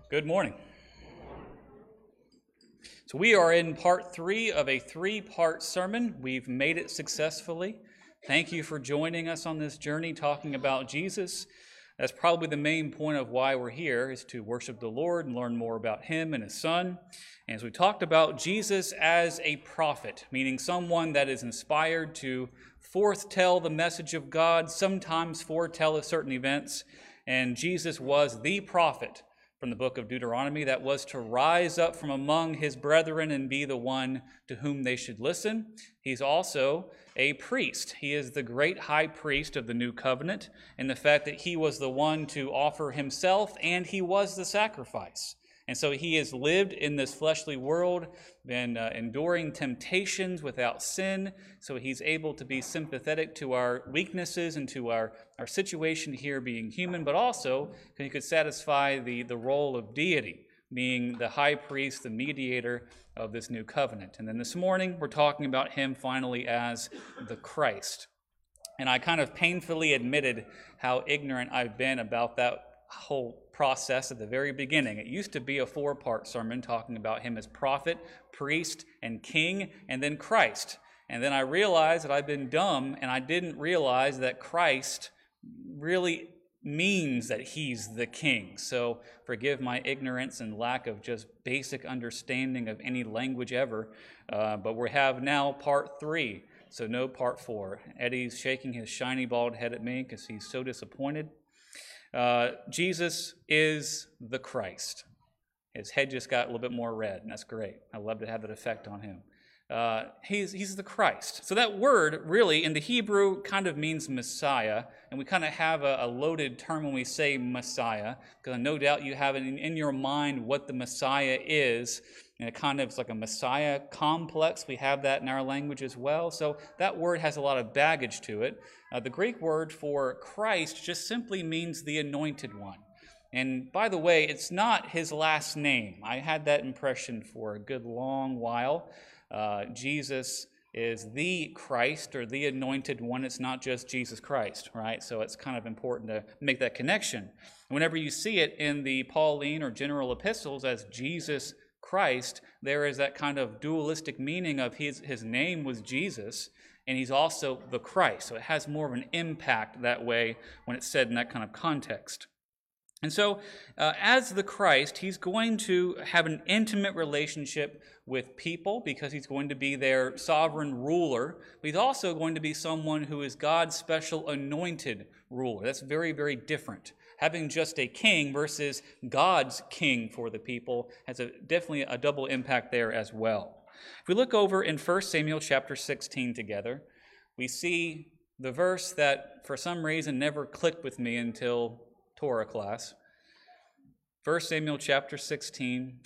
Good morning. So we are in part 3 of a 3-part sermon. We've made it successfully. Thank you for joining us on this journey talking about Jesus. That's probably the main point of why we're here, is to worship the Lord and learn more about him and his son. And as we talked about Jesus as a prophet, meaning someone that is inspired to foretell the message of God, sometimes foretell of certain events. And Jesus was the prophet from the book of Deuteronomy that was to rise up from among his brethren and be the one to whom they should listen. He's also a priest. He is the great high priest of the new covenant in the fact that he was the one to offer himself and he was the sacrifice. And so he has lived in this fleshly world, been enduring temptations without sin, so he's able to be sympathetic to our weaknesses and to our situation here being human, but also he could satisfy the role of deity, being the high priest, the mediator of this new covenant. And then this morning, we're talking about him finally as the Christ. And I kind of painfully admitted how ignorant I've been about that whole process at the very beginning. It used to be a 4-part sermon talking about him as prophet, priest, and king, and then Christ. And then I realized that I've been dumb, and I didn't realize that Christ really means that he's the king. So forgive my ignorance and lack of just basic understanding of any language ever. But we have now part 3, so no part 4. Eddie's shaking his shiny bald head at me because he's so disappointed. Jesus is the Christ. His head just got a little bit more red, and that's great. I love to have that effect on him. He's the Christ. So that word really in the Hebrew kind of means Messiah, and we kind of have a loaded term when we say Messiah, because no doubt you have in your mind what the Messiah is, and it kind of is like a Messiah complex. We have that in our language as well. So that word has a lot of baggage to it. The Greek word for Christ just simply means the anointed one. And by the way, it's not his last name. I had that impression for a good long while. Jesus is the Christ or the anointed one. It's not just Jesus Christ, right? So it's kind of important to make that connection. Whenever you see it in the Pauline or general epistles as Jesus Christ, there is that kind of dualistic meaning of his name was Jesus, and he's also the Christ. So it has more of an impact that way when it's said in that kind of context. And so as the Christ, he's going to have an intimate relationship with people because he's going to be their sovereign ruler. But he's also going to be someone who is God's special anointed ruler. That's very, very different. Having just a king versus God's king for the people has definitely a double impact there as well. If we look over in 1 Samuel chapter 16 together, we see the verse that for some reason never clicked with me until Torah class. 1 Samuel chapter 16.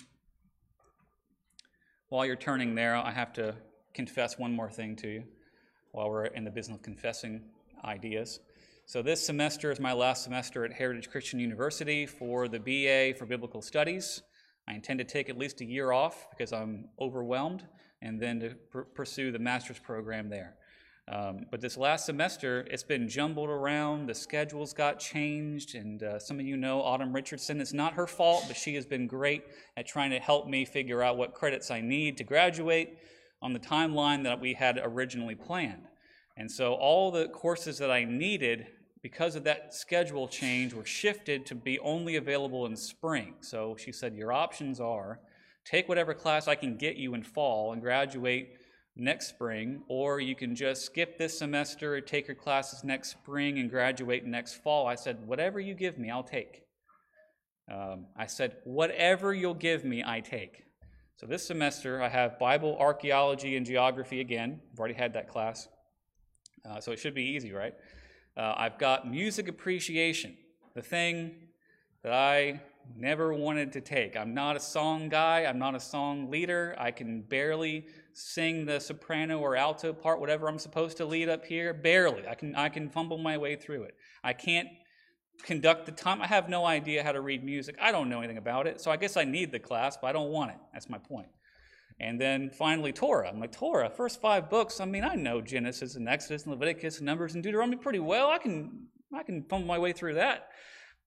While you're turning there, I have to confess one more thing to you while we're in the business of confessing ideas. So this semester is my last semester at Heritage Christian University for the BA for Biblical Studies. I intend to take at least a year off because I'm overwhelmed, and then to pursue the master's program there. But this last semester, it's been jumbled around. The schedules got changed, and some of you know Autumn Richardson. It's not her fault, but she has been great at trying to help me figure out what credits I need to graduate on the timeline that we had originally planned. And so all the courses that I needed, because of that schedule change, were shifted to be only available in spring. So she said, your options are take whatever class I can get you in fall and graduate next spring, or you can just skip this semester, take your classes next spring and graduate next fall. I said, whatever you give me, I'll take. I said, whatever you'll give me, I take. So this semester, I have Bible, archaeology, and geography again. I've already had that class. So it should be easy, right? I've got music appreciation, the thing that I never wanted to take. I'm not a song guy. I'm not a song leader. I can barely sing the soprano or alto part, whatever I'm supposed to lead up here. Barely. I can fumble my way through it. I can't conduct the time. I have no idea how to read music. I don't know anything about it. So I guess I need the class, but I don't want it. That's my point. And then finally Torah. I'm like, Torah, first 5 books. I mean, I know Genesis and Exodus and Leviticus and Numbers and Deuteronomy pretty well. I can fumble my way through that.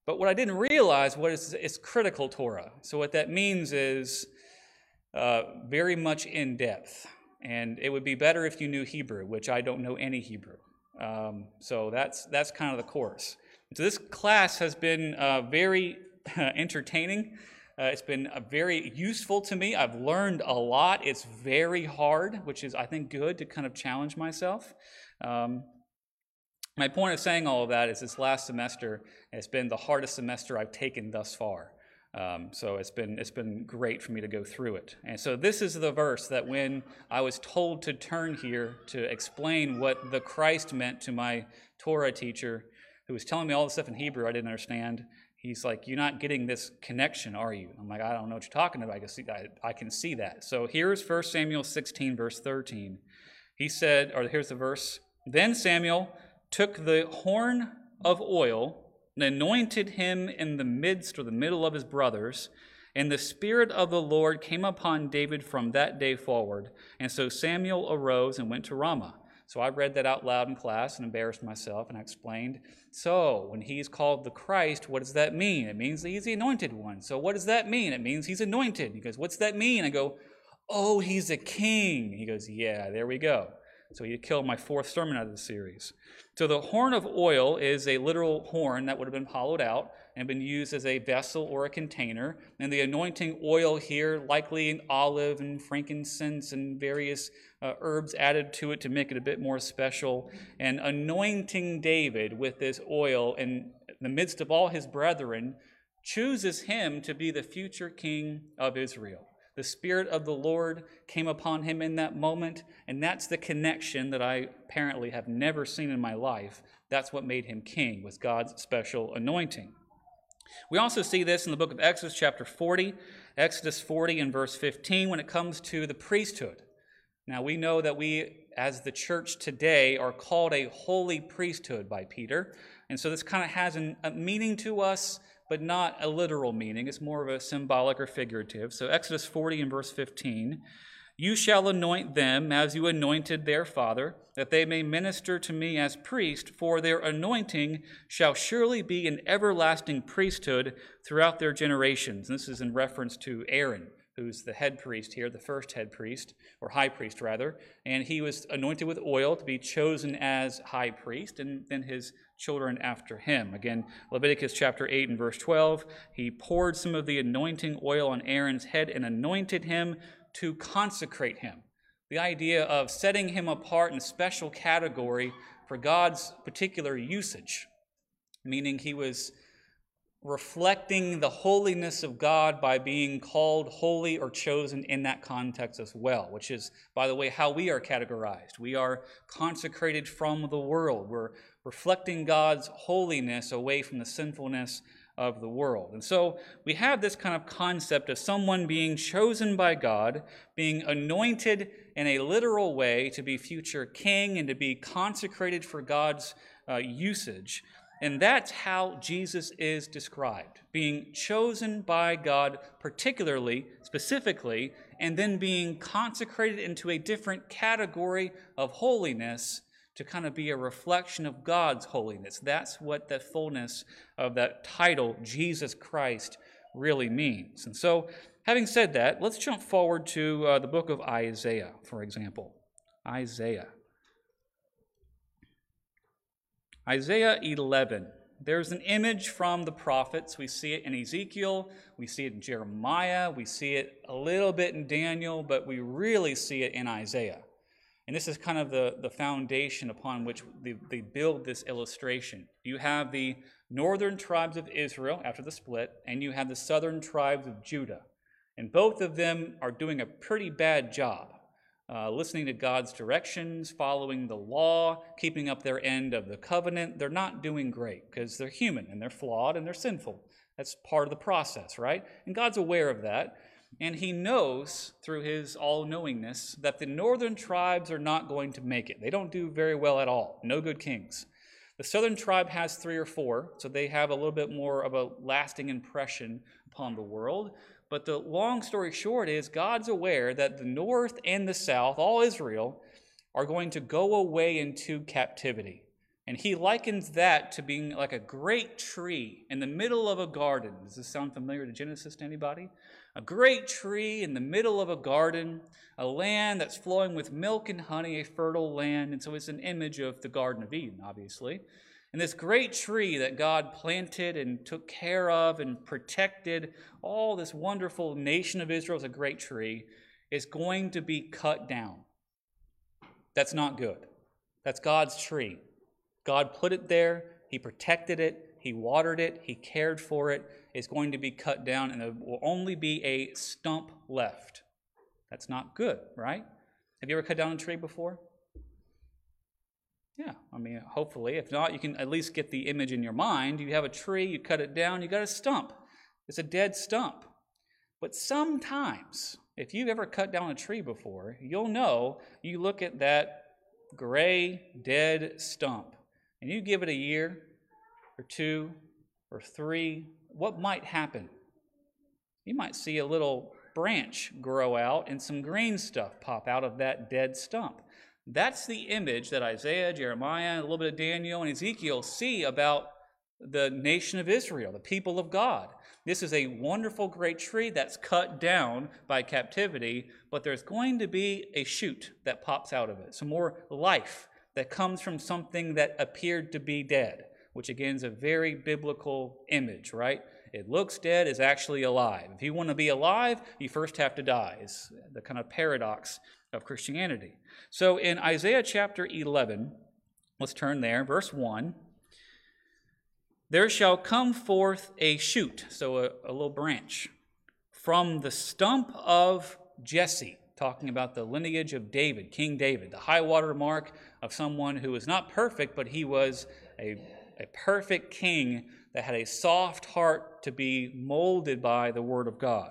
But what I didn't realize was it's critical Torah. So what that means is very much in depth. And it would be better if you knew Hebrew, which I don't know any Hebrew. So that's kind of the course. So this class has been very entertaining. It's been very useful to me. I've learned a lot. It's very hard, which is, I think, good to kind of challenge myself. My point of saying all of that is this last semester has been the hardest semester I've taken thus far. So it's been great for me to go through it. And so this is the verse that when I was told to turn here to explain what the Christ meant to my Torah teacher, who was telling me all the stuff in Hebrew I didn't understand, he's like, "You're not getting this connection, are you?" I'm like, "I don't know what you're talking about. I can see that." So here's 1 Samuel 16, verse 13. He said, or here's the verse, "Then Samuel took the horn of oil and anointed him in the midst or the middle of his brothers, and the Spirit of the Lord came upon David from that day forward. And so Samuel arose and went to Ramah." So I read that out loud in class and embarrassed myself, and I explained, so when he's called the Christ, what does that mean? It means that he's the anointed one. So what does that mean? It means he's anointed. He goes, "What's that mean?" I go, "Oh, he's a king." He goes, "Yeah, there we go." So he killed my fourth sermon out of the series. So the horn of oil is a literal horn that would have been hollowed out and been used as a vessel or a container. And the anointing oil here, likely an olive and frankincense and various herbs added to it to make it a bit more special. And anointing David with this oil in the midst of all his brethren chooses him to be the future king of Israel. The Spirit of the Lord came upon him in that moment, and that's the connection that I apparently have never seen in my life. That's what made him king, was God's special anointing. We also see this in the book of Exodus chapter 40, Exodus 40 and verse 15, when it comes to the priesthood. Now we know that we, as the church today, are called a holy priesthood by Peter, and so this kind of has a meaning to us, but not a literal meaning. It's more of a symbolic or figurative. So Exodus 40 and verse 15, "You shall anoint them as you anointed their father, that they may minister to me as priest, for their anointing shall surely be an everlasting priesthood throughout their generations." And this is in reference to Aaron, who's the head priest here, the first head priest, or high priest rather, and he was anointed with oil to be chosen as high priest, and then his children after him. Again, Leviticus chapter 8 and verse 12, he poured some of the anointing oil on Aaron's head and anointed him to consecrate him. The idea of setting him apart in a special category for God's particular usage, meaning he was reflecting the holiness of God by being called holy or chosen in that context as well, which is, by the way, how we are categorized. We are consecrated from the world. We're reflecting God's holiness away from the sinfulness of the world. And so we have this kind of concept of someone being chosen by God, being anointed in a literal way to be future king and to be consecrated for God's usage. And that's how Jesus is described, being chosen by God particularly, specifically, and then being consecrated into a different category of holiness to kind of be a reflection of God's holiness. That's what the fullness of that title, Jesus Christ, really means. And so, having said that, let's jump forward to the book of Isaiah, for example. Isaiah 11. There's an image from the prophets. We see it in Ezekiel, we see it in Jeremiah, we see it a little bit in Daniel, but we really see it in Isaiah. And this is kind of the foundation upon which they build this illustration. You have the northern tribes of Israel after the split, and you have the southern tribes of Judah. And both of them are doing a pretty bad job. Listening to God's directions, following the law, keeping up their end of the covenant. They're not doing great because they're human and they're flawed and they're sinful. That's part of the process, right? And God's aware of that. And he knows through his all-knowingness that the northern tribes are not going to make it. They don't do very well at all. No good kings. The southern tribe has 3 or 4, so they have a little bit more of a lasting impression upon the world. But the long story short is God's aware that the north and the south, all Israel, are going to go away into captivity. And he likens that to being like a great tree in the middle of a garden. Does this sound familiar to Genesis to anybody? A great tree in the middle of a garden, a land that's flowing with milk and honey, a fertile land. And so it's an image of the Garden of Eden, obviously. And this great tree that God planted and took care of and protected, all this wonderful nation of Israel is a great tree, is going to be cut down. That's not good. That's God's tree. God put it there, he protected it, he watered it, he cared for it. It's going to be cut down, and there will only be a stump left. That's not good, right? Have you ever cut down a tree before? Yeah, I mean, hopefully. If not, you can at least get the image in your mind. You have a tree, you cut it down, you got a stump. It's a dead stump. But sometimes, if you've ever cut down a tree before, you'll know, you look at that gray, dead stump, and you give it a year or 2 or 3, what might happen? You might see a little branch grow out and some green stuff pop out of that dead stump. That's the image that Isaiah, Jeremiah, a little bit of Daniel, and Ezekiel see about the nation of Israel, the people of God. This is a wonderful great tree that's cut down by captivity, but there's going to be a shoot that pops out of it, some more life that comes from something that appeared to be dead, which again is a very biblical image, right? It looks dead, is actually alive. If you want to be alive, you first have to die. It's the kind of paradox of Christianity. So in Isaiah chapter 11, let's turn there, verse 1. There shall come forth a shoot, so a little branch, from the stump of Jesse, talking about the lineage of David, King David, the high water mark of someone who was not perfect, but he was a perfect king that had a soft heart to be molded by the word of God.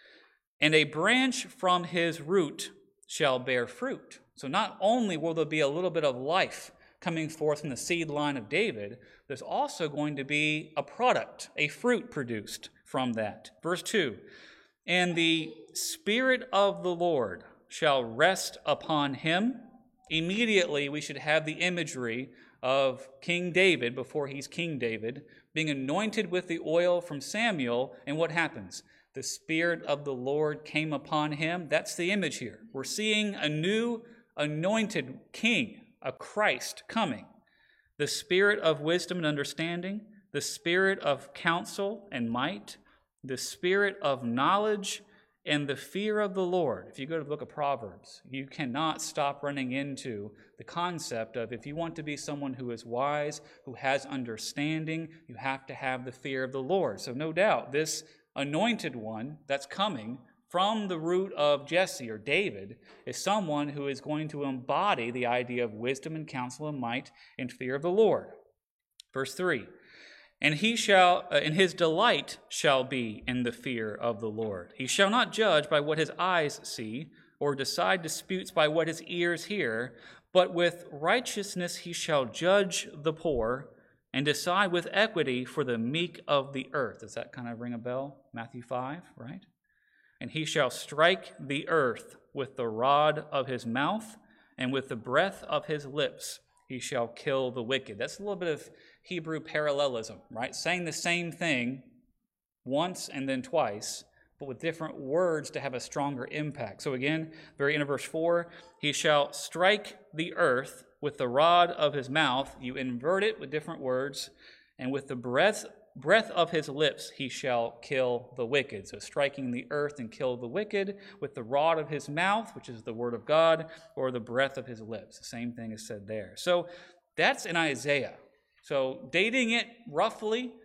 And a branch from his root shall bear fruit. So not only will there be a little bit of life coming forth from the seed line of David, there's also going to be a product, a fruit produced from that. Verse 2, and the Spirit of the Lord shall rest upon him. Immediately we should have the imagery of King David, before he's King David, being anointed with the oil from Samuel, and what happens? The Spirit of the Lord came upon him. That's the image here. We're seeing a new anointed king, a Christ coming. The Spirit of wisdom and understanding, the Spirit of counsel and might, the Spirit of knowledge and the fear of the Lord. If you go to the book of Proverbs, you cannot stop running into the concept of, if you want to be someone who is wise, who has understanding, you have to have the fear of the Lord. So no doubt, this anointed one that's coming from the root of Jesse or David is someone who is going to embody the idea of wisdom and counsel and might and fear of the Lord. Verse 3, and he shall, and his delight shall be in the fear of the Lord. He shall not judge by what his eyes see, or decide disputes by what his ears hear, but with righteousness he shall judge the poor, and decide with equity for the meek of the earth. Does that kind of ring a bell? Matthew 5, right? And he shall strike the earth with the rod of his mouth, and with the breath of his lips he shall kill the wicked. That's a little bit of Hebrew parallelism, right? Saying the same thing once and then twice, but with different words to have a stronger impact. So again, very end of verse 4, he shall strike the earth with the rod of his mouth. You invert it with different words, and with the breath of his lips he shall kill the wicked. So striking the earth and kill the wicked with the rod of his mouth, which is the word of God, or the breath of his lips. The same thing is said there. So that's in Isaiah. So dating it roughly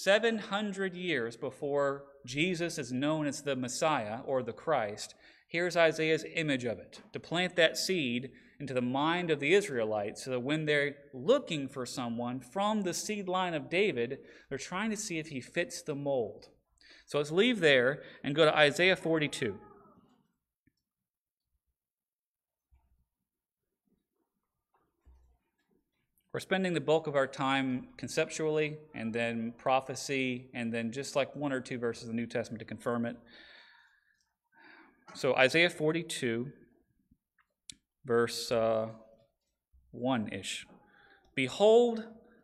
700 years before Jesus is known as the Messiah or the Christ, here's Isaiah's image of it, to plant that seed into the mind of the Israelites so that when they're looking for someone from the seed line of David, they're trying to see if he fits the mold. So let's leave there and go to Isaiah 42. We're spending the bulk of our time conceptually, and then prophecy, and then just like 1 or 2 verses of the New Testament to confirm it. So Isaiah 42, verse 1-ish. Behold,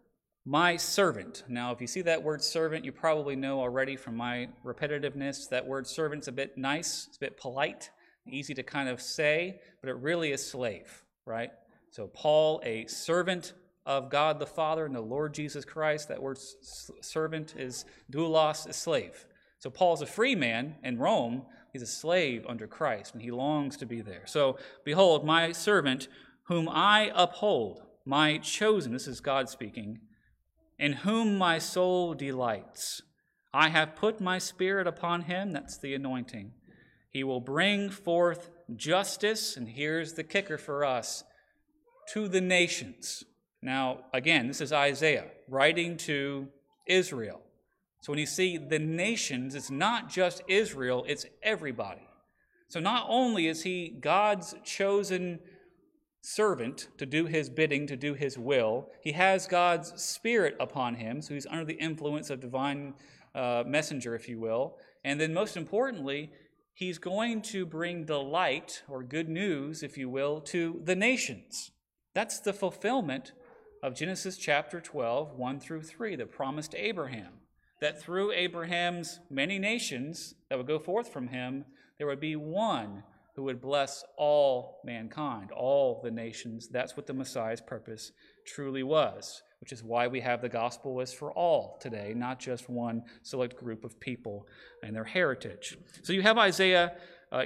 my servant. Now, if you see that word servant, you probably know already from my repetitiveness, that word servant's a bit nice, it's a bit polite, easy to kind of say, but it really is slave, right? So Paul, a servant of God the Father and the Lord Jesus Christ, that word servant is doulos, a slave. So Paul's a free man in Rome, he's a slave under Christ, and he longs to be there. So, behold, my servant, whom I uphold, my chosen, this is God speaking, in whom my soul delights. I have put my spirit upon him, that's the anointing. He will bring forth justice, and here's the kicker for us, to the nations. Now, again, this is Isaiah writing to Israel. So when you see the nations, it's not just Israel, it's everybody. So not only is he God's chosen servant to do his bidding, to do his will, he has God's Spirit upon him, so he's under the influence of divine messenger, if you will. And then most importantly, he's going to bring delight, or good news, if you will, to the nations. That's the fulfillment of Genesis chapter 12, 1 through 3, the promise to Abraham, that through Abraham's many nations that would go forth from him, there would be one who would bless all mankind, all the nations. That's what the Messiah's purpose truly was, which is why we have the gospel is for all today, not just one select group of people and their heritage. So you have Isaiah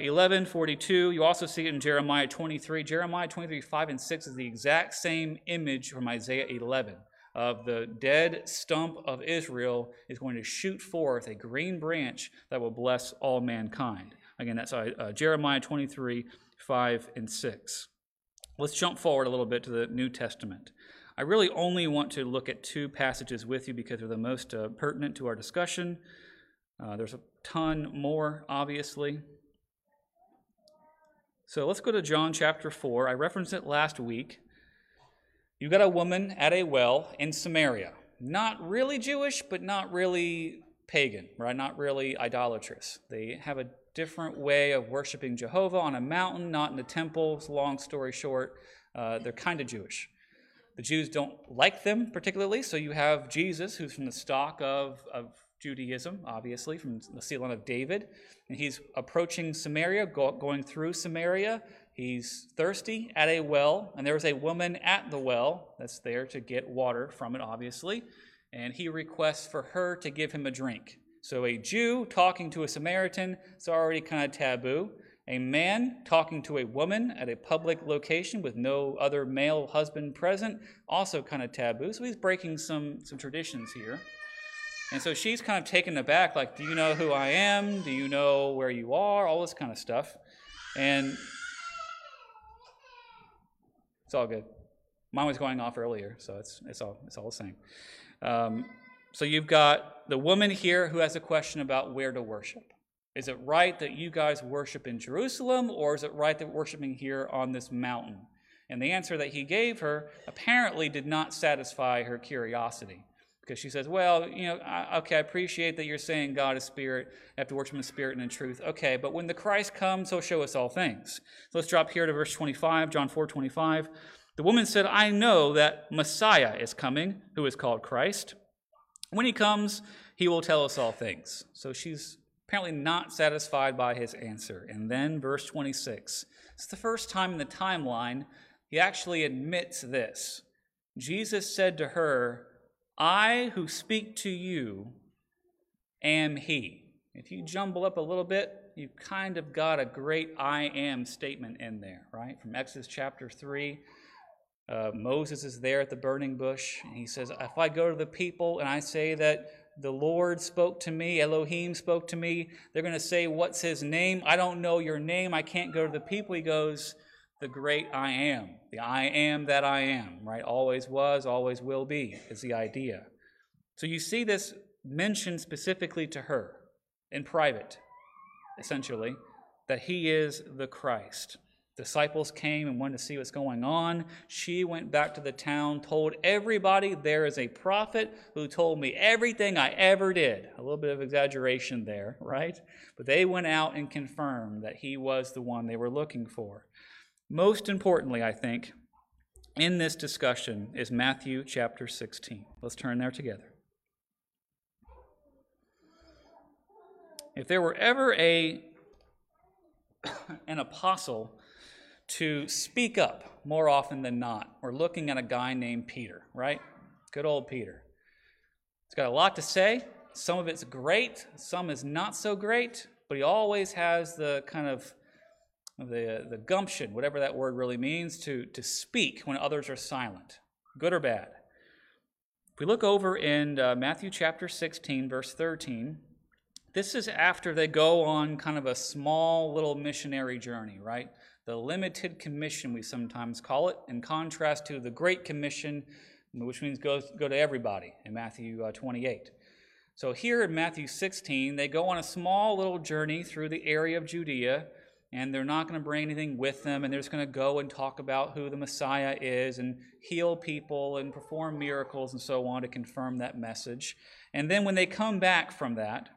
11:42. You also see it in Jeremiah 23. Jeremiah 23, 5 and 6 is the exact same image from Isaiah 11 of the dead stump of Israel is going to shoot forth a green branch that will bless all mankind. Again, that's Jeremiah 23, 5 and 6. Let's jump forward a little bit to the New Testament. I really only want to look at two passages with you because they're the most pertinent to our discussion. There's a ton more, obviously. So let's go to John chapter 4. I referenced it last week. You got a woman at a well in Samaria. Not really Jewish, but not really pagan, right? Not really idolatrous. They have a different way of worshiping Jehovah on a mountain, not in a temple. Long story short, they're kind of Jewish. The Jews don't like them particularly, so you have Jesus, who's from the stock of Judaism, obviously, from the seed line of David. And he's approaching Samaria, going through Samaria. He's thirsty at a well, and there was a woman at the well that's there to get water from it, obviously. And he requests for her to give him a drink. So a Jew talking to a Samaritan is already kind of taboo. A man talking to a woman at a public location with no other male husband present, also kind of taboo. So he's breaking some traditions here. And so she's kind of taken aback, like, do you know who I am? Do you know where you are? All this kind of stuff. And it's all good. Mine was going off earlier, so it's all the same. So you've got the woman here who has a question about where to worship. Is it right that you guys worship in Jerusalem, or is it right that we're worshiping here on this mountain? And the answer that he gave her apparently did not satisfy her curiosity. Because she says, well, okay, I appreciate that you're saying God is spirit. I have to worship in spirit and in truth. Okay, but when the Christ comes, he'll show us all things. So let's drop here to verse 25, John 4:25. The woman said, I know that Messiah is coming, who is called Christ. When he comes, he will tell us all things. So she's apparently not satisfied by his answer. And then verse 26. It's the first time in the timeline he actually admits this. Jesus said to her, I who speak to you am he. If you jumble up a little bit, you've kind of got a great I am statement in there, right? From Exodus chapter 3, Moses is there at the burning bush, and he says, if I go to the people and I say that the Lord spoke to me, Elohim spoke to me, they're going to say, what's his name? I don't know your name. I can't go to the people. He goes, the great I am, the I am that I am, right? Always was, always will be is the idea. So you see this mentioned specifically to her in private, essentially, that he is the Christ. Disciples came and wanted to see what's going on. She went back to the town, told everybody there is a prophet who told me everything I ever did. A little bit of exaggeration there, right? But they went out and confirmed that he was the one they were looking for. Most importantly, I think, in this discussion is Matthew chapter 16. Let's turn there together. If there were ever an apostle to speak up more often than not, we're looking at a guy named Peter, right? Good old Peter. He's got a lot to say. Some of it's great, some is not so great, but he always has the kind of the gumption, whatever that word really means, to speak when others are silent, good or bad. If we look over in Matthew chapter 16, verse 13, this is after they go on kind of a small little missionary journey, right? The limited commission, we sometimes call it, in contrast to the Great Commission, which means go to everybody in Matthew 28. So here in Matthew 16, they go on a small little journey through the area of Judea, and they're not going to bring anything with them, and they're just going to go and talk about who the Messiah is and heal people and perform miracles and so on to confirm that message. And then when they come back from that,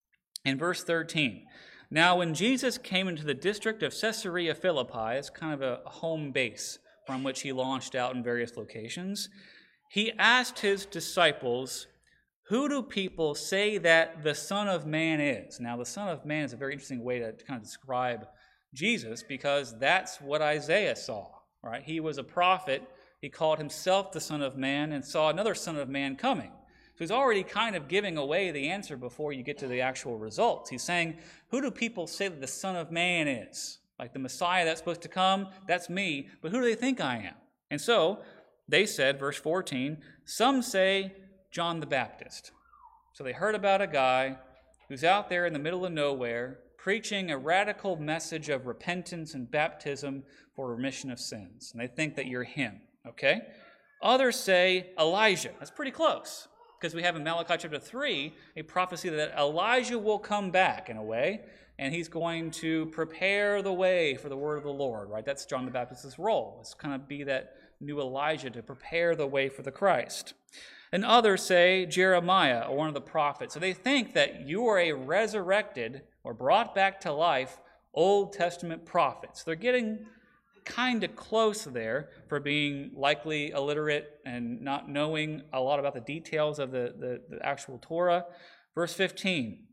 in verse 13, now when Jesus came into the district of Caesarea Philippi, it's kind of a home base from which he launched out in various locations, he asked his disciples, who do people say that the Son of Man is? Now, the Son of Man is a very interesting way to kind of describe Jesus, because that's what Isaiah saw, right? He was a prophet. He called himself the Son of Man and saw another Son of Man coming. So he's already kind of giving away the answer before you get to the actual results. He's saying, who do people say that the Son of Man is? Like the Messiah that's supposed to come, that's me, but who do they think I am? And so they said, verse 14, some say John the Baptist. So they heard about a guy who's out there in the middle of nowhere preaching a radical message of repentance and baptism for remission of sins. And they think that you're him, okay? Others say Elijah. That's pretty close, because we have in Malachi chapter 3 a prophecy that Elijah will come back in a way, and he's going to prepare the way for the word of the Lord, right? That's John the Baptist's role. It's kind of be that new Elijah to prepare the way for the Christ. And others say Jeremiah, or one of the prophets. So they think that you are a resurrected or brought back to life Old Testament prophets. They're getting kind of close there for being likely illiterate and not knowing a lot about the details of the actual Torah. Verse 15,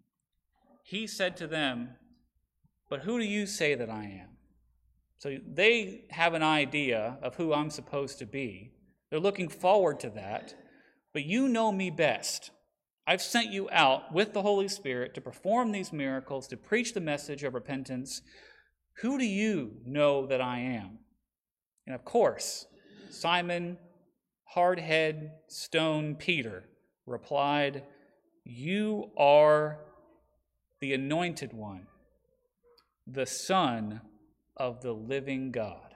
he said to them, but who do you say that I am? So they have an idea of who I'm supposed to be. They're looking forward to that. But you know me best. I've sent you out with the Holy Spirit to perform these miracles, to preach the message of repentance. Who do you know that I am? And of course, Simon, hardhead, stone Peter, replied, you are the anointed one, the Son of the living God.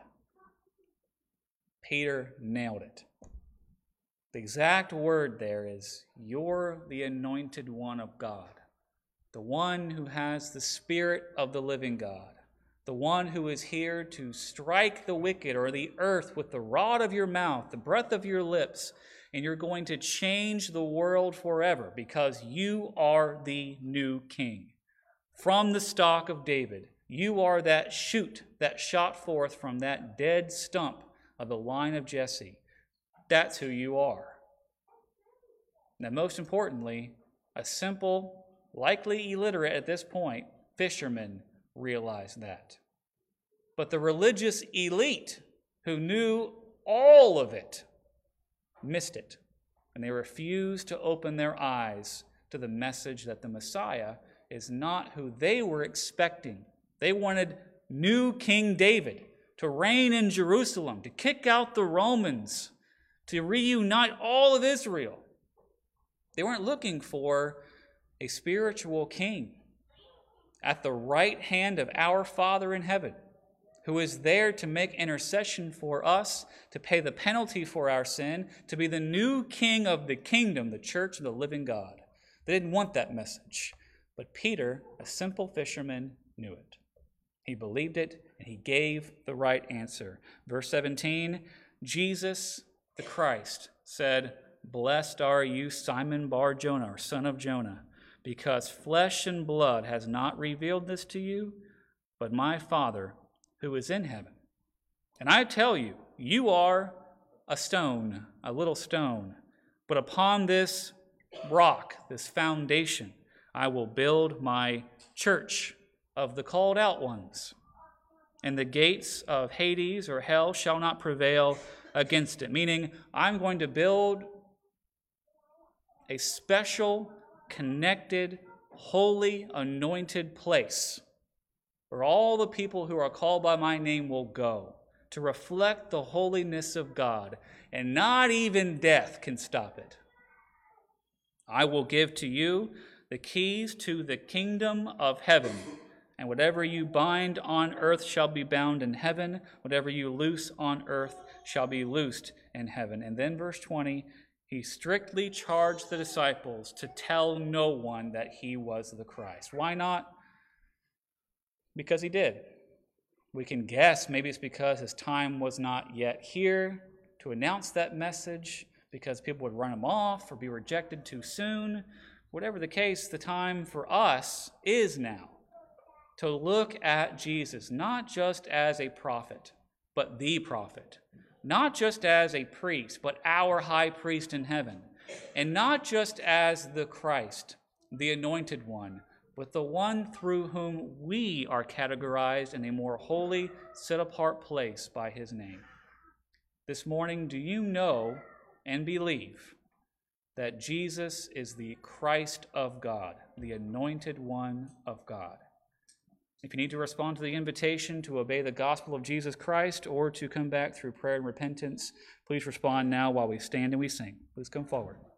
Peter nailed it. The exact word there is, you're the anointed one of God, the one who has the Spirit of the living God, the one who is here to strike the wicked or the earth with the rod of your mouth, the breath of your lips, and you're going to change the world forever because you are the new king. From the stock of David, you are that shoot that shot forth from that dead stump of the line of Jesse. That's who you are. Now, most importantly, a simple, likely illiterate at this point, fisherman realized that. But the religious elite who knew all of it missed it, and they refused to open their eyes to the message that the Messiah is not who they were expecting. They wanted new King David to reign in Jerusalem, to kick out the Romans, to reunite all of Israel. They weren't looking for a spiritual king at the right hand of our Father in heaven, who is there to make intercession for us, to pay the penalty for our sin, to be the new king of the kingdom, the church of the living God. They didn't want that message. But Peter, a simple fisherman, knew it. He believed it, and he gave the right answer. Verse 17, Jesus, the Christ, said, "Blessed are you, Simon Bar-Jonah, or son of Jonah, because flesh and blood has not revealed this to you, but my Father who is in heaven. And I tell you, you are a stone, a little stone, but upon this rock, this foundation, I will build my church of the called out ones, and the gates of Hades or hell shall not prevail against it. Meaning, I'm going to build a special, connected, holy, anointed place where all the people who are called by my name will go to reflect the holiness of God, and not even death can stop it. I will give to you the keys to the kingdom of heaven, and whatever you bind on earth shall be bound in heaven, whatever you loose on earth shall be loosed in heaven. And then verse 20, he strictly charged the disciples to tell no one that he was the Christ. Why not? Because he did. We can guess maybe it's because his time was not yet here to announce that message, because people would run him off or be rejected too soon. Whatever the case, the time for us is now to look at Jesus, not just as a prophet, but the prophet. Not just as a priest, but our high priest in heaven. And not just as the Christ, the anointed one, but the one through whom we are categorized in a more holy, set-apart place by his name. This morning, do you know and believe that Jesus is the Christ of God, the anointed one of God? If you need to respond to the invitation to obey the gospel of Jesus Christ or to come back through prayer and repentance, please respond now while we stand and we sing. Please come forward.